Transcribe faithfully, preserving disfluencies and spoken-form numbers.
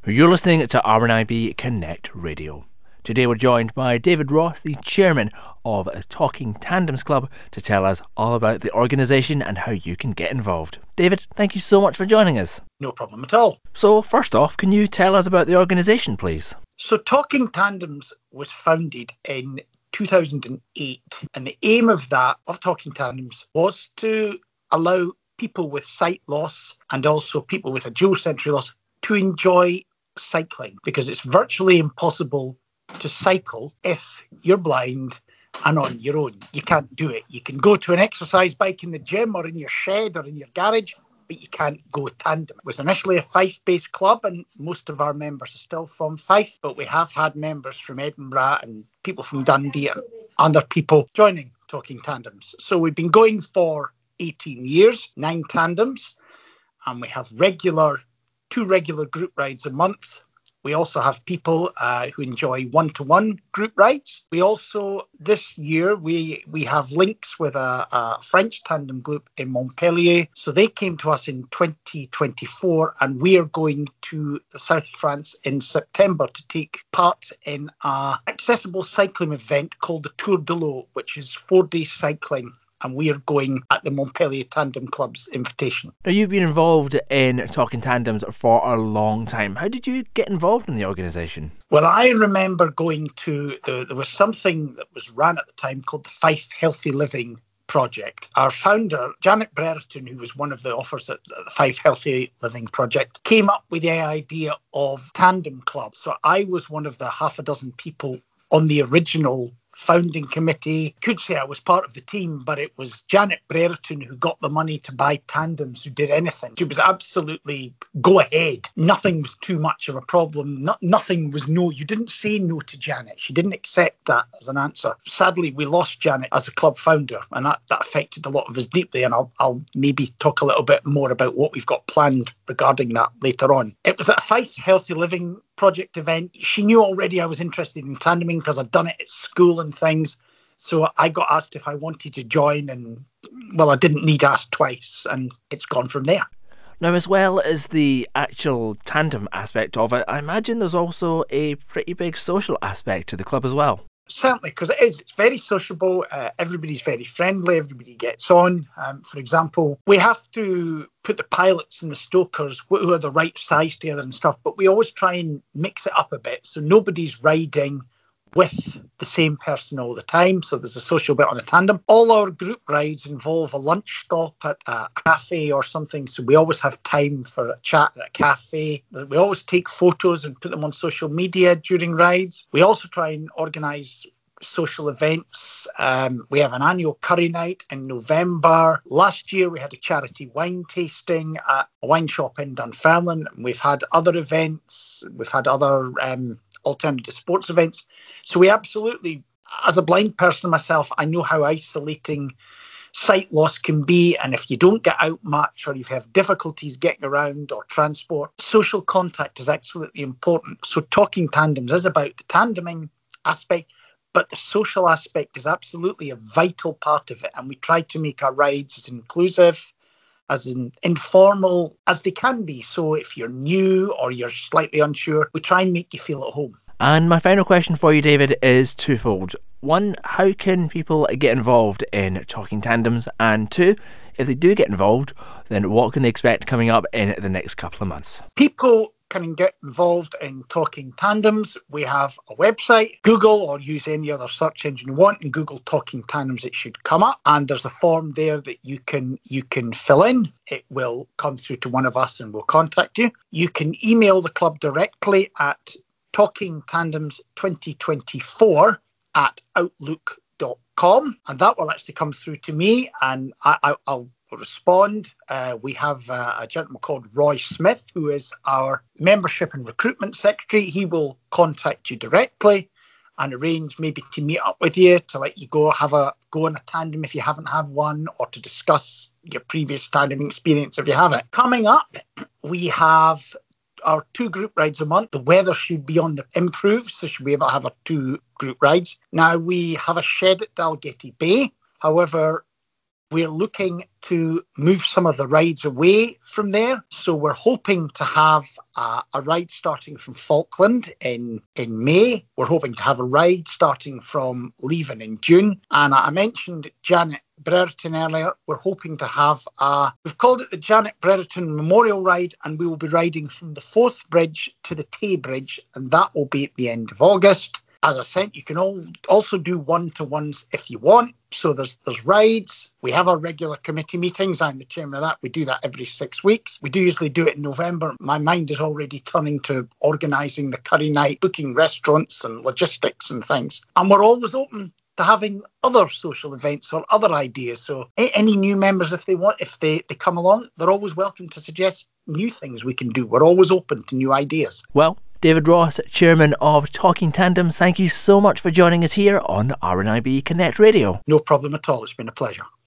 You're listening to R N I B Connect Radio. Today we're joined by David Ross, the chairman of Talking Tandems Club, to tell us all about the organisation and how you can get involved. David, thank you so much for joining us. No problem at all. So first off, can you tell us about the organisation, please? So Talking Tandems was founded in two thousand eight, and the aim of that, of Talking Tandems, was to allow people with sight loss and also people with a dual sensory loss to enjoy cycling, because it's virtually impossible to cycle if you're blind and on your own. You can't do it. You can go to an exercise bike in the gym or in your shed or in your garage, but you can't go tandem. It was initially a Fife-based club, and most of our members are still from Fife, but we have had members from Edinburgh and people from Dundee and other people joining Talking Tandems. So we've been going for eighteen years, nine tandems, and we have regular, two regular group rides a month. We also have people uh, who enjoy one-to-one group rides. We also, this year, we we have links with a, a French tandem group in Montpellier. So they came to us in twenty twenty-four, and we are going to the south of France in September to take part in an accessible cycling event called the Tour de l'Eau, which is four-day cycling. And we are going at the Montpellier Tandem Club's invitation. Now, you've been involved in Talking Tandems for a long time. How did you get involved in the organisation? Well, I remember going to, the, there was something that was run at the time called the Fife Healthy Living Project. Our founder, Janet Brereton, who was one of the authors at the Fife Healthy Living Project, came up with the idea of tandem clubs. So I was one of the half a dozen people on the original founding committee. Could say I was part of the team, but it was Janet Brereton who got the money to buy tandems, who did anything. She was absolutely go ahead. Nothing was too much of a problem. No, nothing was no. You didn't say no to Janet. She didn't accept that as an answer. Sadly, we lost Janet as a club founder, and that, that affected a lot of us deeply. And I'll, I'll maybe talk a little bit more about what we've got planned regarding that later on. It was at a Fife Healthy Living Project event. She knew already I was interested in tandeming because I'd done it at school and things. So I got asked if I wanted to join, and well, I didn't need asked twice, and it's gone from there. Now, as well as the actual tandem aspect of it, I imagine there's also a pretty big social aspect to the club as well. Certainly, because it is. It's very sociable. Uh, everybody's very friendly. Everybody gets on. Um, for example, we have to put the pilots and the stokers who are the right size together and stuff, but we always try and mix it up a bit so nobody's riding with the same person all the time. So there's a social bit on a tandem. All our group rides involve a lunch stop at a cafe or something. So we always have time for a chat at a cafe. We always take photos and put them on social media during rides. We also try and organise social events. Um, we have an annual curry night in November. Last year we had a charity wine tasting at a wine shop in Dunfermline. We've had other events. We've had other um, alternative sports events. So we absolutely, as a blind person myself, I know how isolating sight loss can be. And if you don't get out much, or you have difficulties getting around or transport, social contact is absolutely important. So Talking Tandems is about the tandeming aspect, but the social aspect is absolutely a vital part of it. And we try to make our rides as inclusive, as in informal as they can be. So if you're new or you're slightly unsure, we try and make you feel at home. And my final question for you, David, is twofold. One, how can people get involved in Talking Tandems? And two, if they do get involved, then what can they expect coming up in the next couple of months? People can get involved in Talking Tandems. We have a website. Google or use any other search engine you want and Google Talking Tandems. It should come up, and there's a form there that you can you can fill in. It will come through to one of us and we'll contact you. You can email the club directly at talking tandems twenty twenty-four at outlook dot com, and that will actually come through to me, and I, I, I'll respond. Uh, we have uh, a gentleman called Roy Smith, who is our membership and recruitment secretary. He will contact you directly and arrange maybe to meet up with you, to let you go have a go in a tandem if you haven't had one, or to discuss your previous tandem experience if you have it. Coming up, we have our two group rides a month. The weather should be on the improve, so should be able to have our two group rides. Now, we have a shed at Dalgety Bay. However, we're looking to move some of the rides away from there. So we're hoping to have a, a ride starting from Falkland in, in May. We're hoping to have a ride starting from Leven in June. And I mentioned Janet Brereton earlier. We're hoping to have a, we've called it the Janet Brereton Memorial Ride, and we will be riding from the Forth Bridge to the Tay Bridge, and that will be at the end of August. As I said, you can all also do one-to-ones if you want. So there's there's rides. We have our regular committee meetings. I'm the chairman of that. We do that every six weeks. We do usually do it in November. My mind is already turning to organising the curry night, booking restaurants and logistics and things. And we're always open to having other social events or other ideas. So any new members, if they want, if they, they come along, they're always welcome to suggest new things we can do. We're always open to new ideas. Well, David Ross, Chairman of Talking Tandems, thank you so much for joining us here on R N I B Connect Radio. No problem at all. It's been a pleasure.